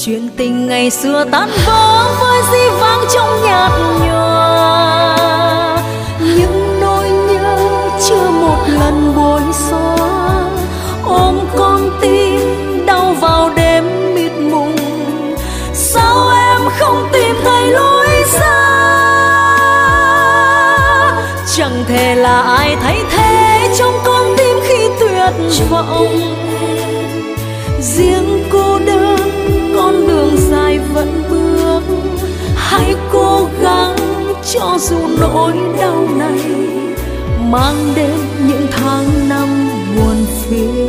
chuyện tình ngày xưa tan vỡ với dĩ vãng trong nhạt nhòa. Những nỗi nhớ chưa một lần bối xóa, ôm con tim đau vào đêm mịt mùng. Sao em không tìm thấy lối ra? Chẳng thể là ai thay thế trong con tim khi tuyệt vọng. Riêng cô đơn con đường dài vẫn bước, hãy cố gắng cho dù nỗi đau này mang đến những tháng năm buồn phiền.